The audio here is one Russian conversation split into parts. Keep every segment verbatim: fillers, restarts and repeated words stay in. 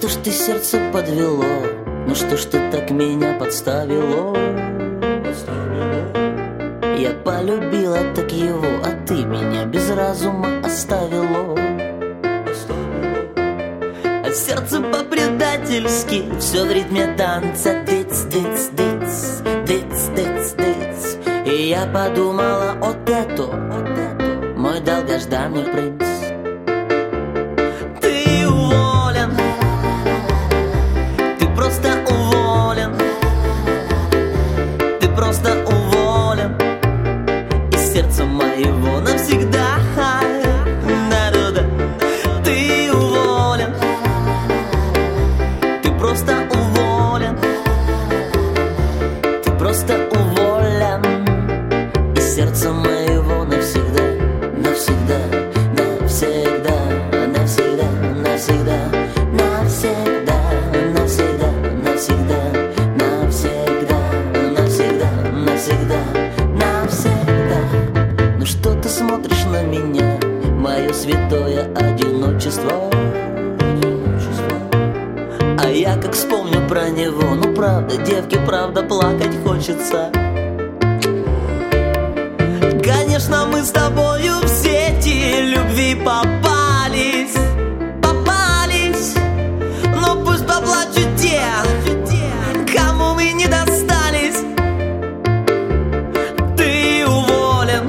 что ж ты сердце подвело? Ну что ж ты так меня подставило? Я полюбила так его, а ты меня без разума оставило. А сердце по-предательски все в ритме танца дыц, дыц, дыц, дыц, дыц, дыц. И я подумала, вот это, вот это мой долгожданный принц. Ты уволен, ты просто уволен, ты просто уволен из сердца моего навсегда. Да-да-да. Ты уволен, ты просто уволен, ты просто уволен из сердца моего навсегда, навсегда, навсегда, навсегда, навсегда, навсегда, навсегда, навсегда, навсегда, навсегда, навсегда, навсегда. Ну что ты смотришь на меня, мое святое одиночество? А я как вспомню про него, ну правда, девке, правда, плакать хочется. Конечно, мы с тобою в сети любви попались, попались, но пусть поплачут те, кому мы не достались. Ты уволен,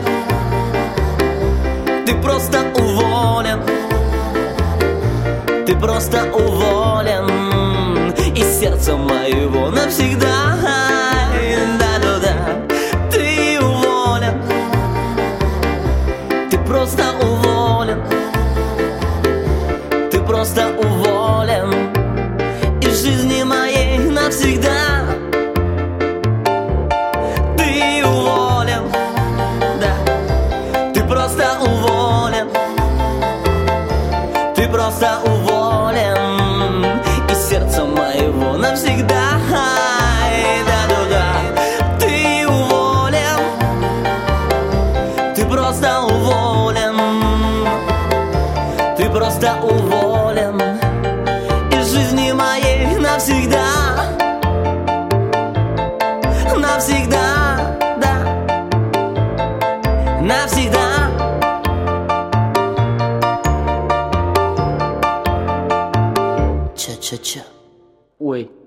ты просто уволен, ты просто уволен из сердца моего навсегда. Да-да-да. Ты уволен, ты просто уволен, ты просто уволен из жизни моей навсегда. Ты уволен, да, ты просто уволен, ты просто уволен из сердца моего навсегда. Да-да-да. Ты уволен, ты просто уволен, ты просто уволен из жизни моей навсегда. Навсегда, да, навсегда. Ча-ча-ча. Ой.